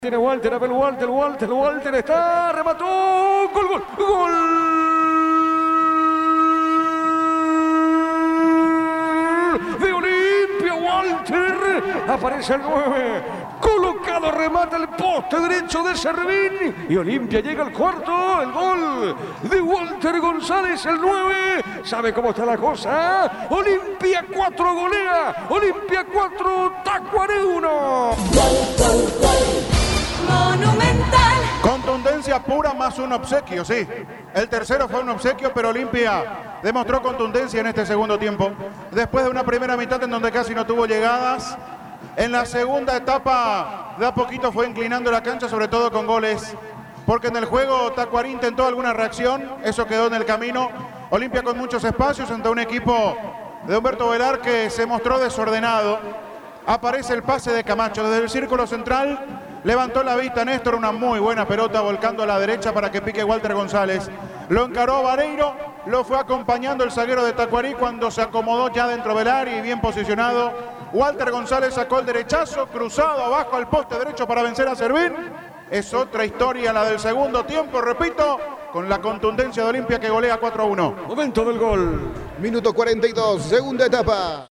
Tiene Walter, Abel Walter está, remató, gol de Olimpia, Walter, aparece el 9, colocado, remata el poste derecho de Servín y Olimpia llega al cuarto, el gol de Walter González, el 9, ¿sabe cómo está la cosa? Olimpia 4 golea, Olimpia 4, Tacuarí 1. Monumental. Contundencia pura más un obsequio, sí. El tercero fue un obsequio, pero Olimpia demostró contundencia en este segundo tiempo. Después de una primera mitad en donde casi no tuvo llegadas, en la segunda etapa de a poquito fue inclinando la cancha, sobre todo con goles. Porque en el juego Tacuarí intentó alguna reacción, eso quedó en el camino. Olimpia con muchos espacios ante un equipo de Humberto Velar que se mostró desordenado. Aparece el pase de Camacho desde el círculo central. Levantó la vista Néstor, una muy buena pelota volcando a la derecha para que pique Walter González. Lo encaró Vareiro, lo fue acompañando el zaguero de Tacuarí cuando se acomodó ya dentro del área y bien posicionado. Walter González sacó el derechazo, cruzado abajo al poste derecho para vencer a Servín. Es otra historia la del segundo tiempo, repito, con la contundencia de Olimpia que golea 4-1. Momento del gol. Minuto 42, segunda etapa.